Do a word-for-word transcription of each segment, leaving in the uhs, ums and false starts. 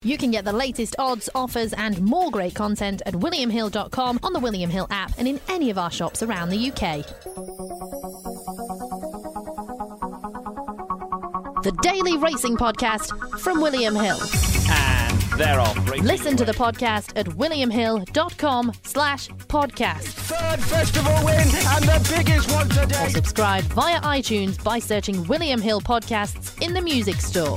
You can get the latest odds, offers and more great content at william hill dot com, on the William Hill app and in any of our shops around the U K. The Daily Racing Podcast from William Hill. And they're off. Listen to the podcast at william hill dot com slash podcast. Third festival win and the biggest one today. Or subscribe via iTunes by searching William Hill Podcasts in the music store.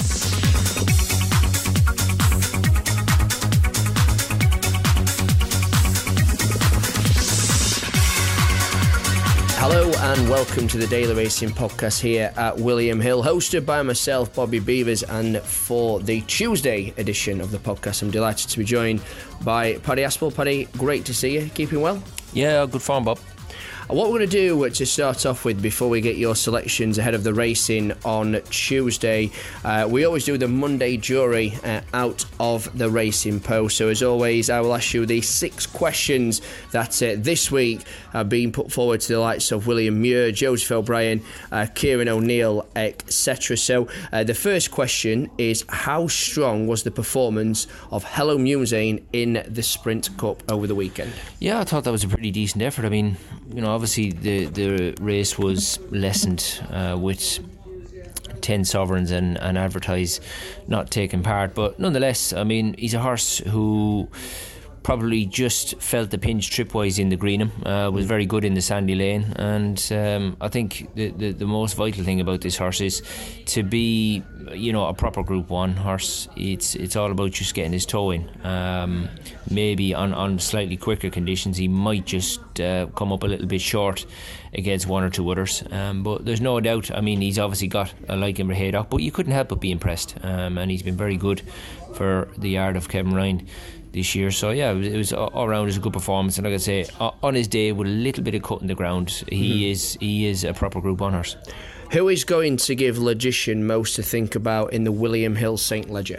Hello and welcome to the Daily Racing Podcast here at William Hill, hosted by myself, Bobby Beavers, and for the Tuesday edition of the podcast, I'm delighted to be joined by Paddy Aspel. Paddy, great to see you. Keeping well? Yeah, good form, Bob. What we're going to do to start off with, before we get your selections ahead of the racing on Tuesday, uh, we always do the Monday jury uh, out of the Racing Post. So as always, I will ask you the six questions that uh, this week have been put forward to the likes of William Muir, Joseph O'Brien, uh, Kieran O'Neill, et cetera. So uh, the first question is, how strong was the performance of Hello Musane in the Sprint Cup over the weekend? Yeah, I thought that was a pretty decent effort. I mean, you know, obviously the, the race was lessened uh, with ten sovereigns and, and Advertise not taking part, but nonetheless, I mean, he's a horse who probably just felt the pinch trip-wise in the Greenham, uh, was very good in the Sandy Lane, and um, I think the, the, the most vital thing about this horse is to be, you know, a proper Group One horse. It's it's all about just getting his toe in. Um, maybe on, on slightly quicker conditions he might just uh, come up a little bit short against one or two others, um, but there's no doubt, I mean, he's obviously got a like him head up, but you couldn't help but be impressed, um, and he's been very good for the yard of Kevin Ryan this year. So yeah, it was, it was all around as a good performance, and like I say, on his day with a little bit of cut in the ground, he mm-hmm. is he is a proper Group One horse. Who is going to give Logician most to think about in the William Hill Saint Leger?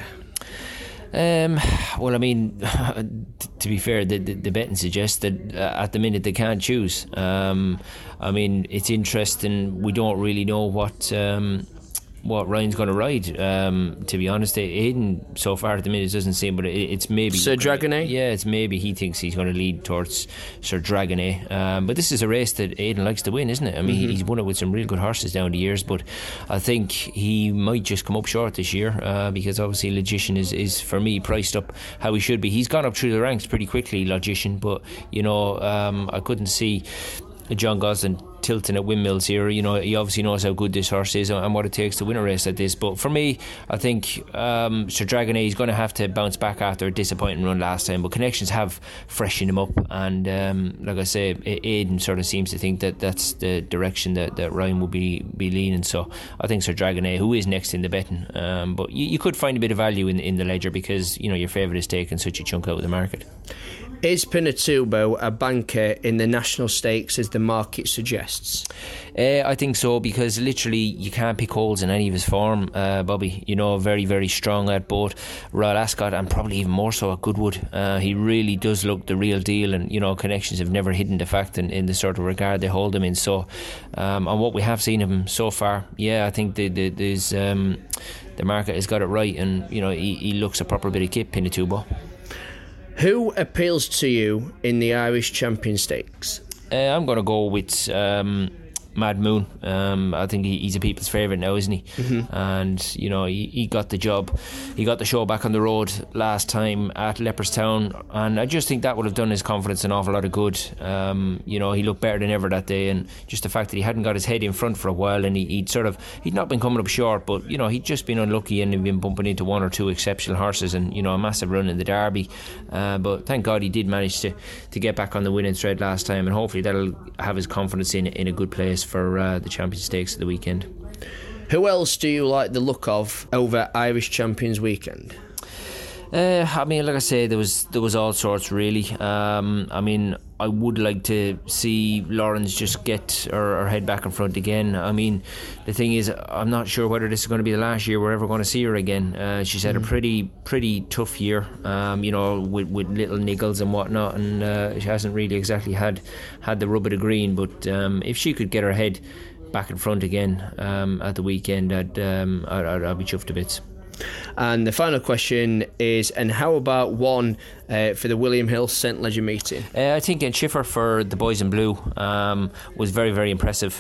Um, well, I mean, to be fair, the, the, the betting suggests that uh, at the minute they can't choose. Um, I mean, it's interesting. We don't really know what um, what Ryan's going to ride. Um, to be honest, Aidan so far at the minute doesn't seem, but it, it's maybe Sir Dragonet. Yeah, it's maybe he thinks he's going to lead towards Sir Dragonet. Um, but this is a race that Aidan likes to win, isn't it? I mean, mm-hmm. he's won it with some real good horses down the years, but I think he might just come up short this year uh, because obviously Logician is, is for me priced up how he should be. He's gone up through the ranks pretty quickly, Logician, but you know, um, I couldn't see John Gosling tilting at windmills here. You know, he obviously knows how good this horse is and what it takes to win a race like this. But for me, I think um, Sir Dragonet is going to have to bounce back after a disappointing run last time, but Connections have freshened him up, and um, like I say, Aidan sort of seems to think that that's the direction that, that Ryan will be, be leaning. So I think Sir Dragonet, who is next in the betting, um, but you, you could find a bit of value in, in the ledger because, you know, your favourite is taking such a chunk out of the market. Is Pinatubo a banker in the national stakes as the market suggests? Uh, I think so, because literally you can't pick holes in any of his form, uh, Bobby. You know, very, very strong at both Royal Ascot and probably even more so at Goodwood. Uh, he really does look the real deal, and, you know, Connections have never hidden the fact in, in the sort of regard they hold him in. So, um, and what we have seen of him so far, yeah, I think the, the, there's, um, the market has got it right, and, you know, he, he looks a proper bit of kit, Pinatubo. Who appeals to you in the Irish Champion Stakes? Uh, I'm going to go with um, Mad Moon. Um, I think he, he's a people's favourite now, isn't he? Mm-hmm. And, you know, he, he got the job. He got the show back on the road last time at Leopardstown, and I just think that would have done his confidence an awful lot of good. Um, you know, he looked better than ever that day, and just the fact that he hadn't got his head in front for a while, and he, he'd sort of, he'd not been coming up short, but, you know, he'd just been unlucky and he'd been bumping into one or two exceptional horses, and, you know, a massive run in the Derby. Uh, but thank God he did manage to, to get back on the winning thread last time, and hopefully that'll have his confidence in, in a good place for uh, the Champion Stakes of the weekend. Who else do you like the look of over Irish Champions weekend? Uh, I mean, like I say, there was there was all sorts really. Um, I mean, I would like to see Lawrence just get her, her head back in front again. I mean, the thing is, I'm not sure whether this is going to be the last year we're ever going to see her again. Uh, she's had mm. a pretty pretty tough year, um, you know, with, with little niggles and whatnot, and uh, she hasn't really exactly had had the rub of the green. But um, if she could get her head back in front again um, at the weekend, I'd, um, I'd, I'd, I'd be chuffed to bits. And the final question is, and how about one uh, for the William Hill Saint Leger meeting? Uh, I think Ed Schiffer for the boys in blue um, was very, very impressive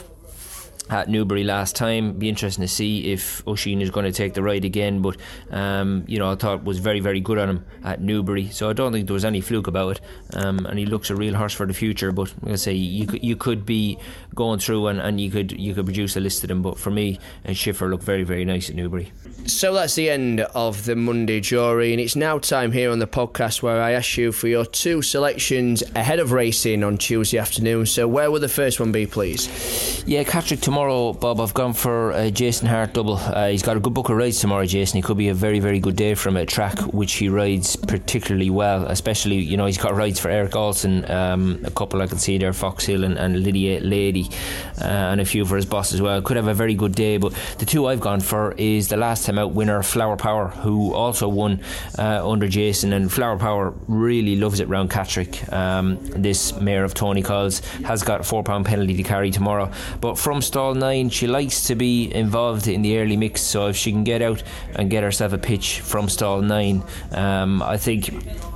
at Newbury last time. Be interesting to see if Oisin is going to take the ride again, but um, you know, I thought was very, very good on him at Newbury, so I don't think there was any fluke about it, um, and he looks a real horse for the future. But like I say, you could, you could be going through and, and you could you could produce a list of them, but for me, Ed Schiffer looked very, very nice at Newbury. So that's the end of the Monday Jury, and it's now time here on the podcast where I ask you for your two selections ahead of racing on Tuesday afternoon. So where will the first one be, please? Yeah, Catterick tomorrow, Bob. I've gone for uh, Jason Hart double. Uh, he's got a good book of rides tomorrow, Jason. It could be a very, very good day from a track which he rides particularly well, especially, you know, he's got rides for Eric Olsen, um, a couple I can see there, Fox Hill and, and Lydia Lady, uh, and a few for his boss as well. Could have a very good day, but the two I've gone for is the last time out winner Flower Power, who also won uh, under Jason, and Flower Power really loves it round Catterick. Um, this mare of Tony Coles has got a four pound penalty to carry tomorrow, but from stall nine she likes to be involved in the early mix, so if she can get out and get herself a pitch from stall nine, um, I think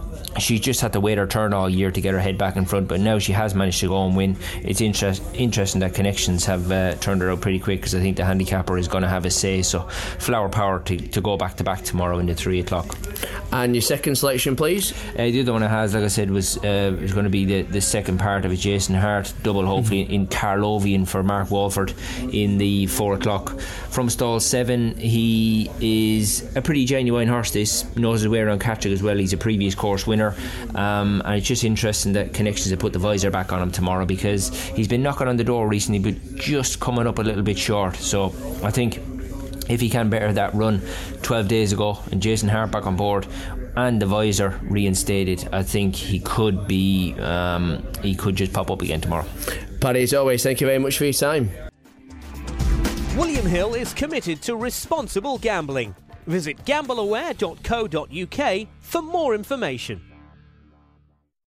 she just had to wait her turn all year to get her head back in front, but now she has managed to go and win. It's interest, interesting that Connections have uh, turned her out pretty quick, because I think the handicapper is going to have a say. So Flower Power to, to go back to back tomorrow in the three o'clock. And your second selection, please? Uh, the other one it has, like I said, was uh, was going to be the, the second part of a Jason Hart double, hopefully mm-hmm. in Carlovian for Mark Walford in the four o'clock. From stall seven, he is a pretty genuine horse. This knows his way around Catterick as well. He's a previous course winner. Um, and it's just interesting that Connections have put the visor back on him tomorrow, because he's been knocking on the door recently but just coming up a little bit short. So I think if he can better that run twelve days ago and Jason Hart back on board and the visor reinstated, I think he could be um, he could just pop up again tomorrow. Paddy, as always, thank you very much for your time. William Hill is committed to responsible gambling. Visit gamble aware dot co dot uk for more information.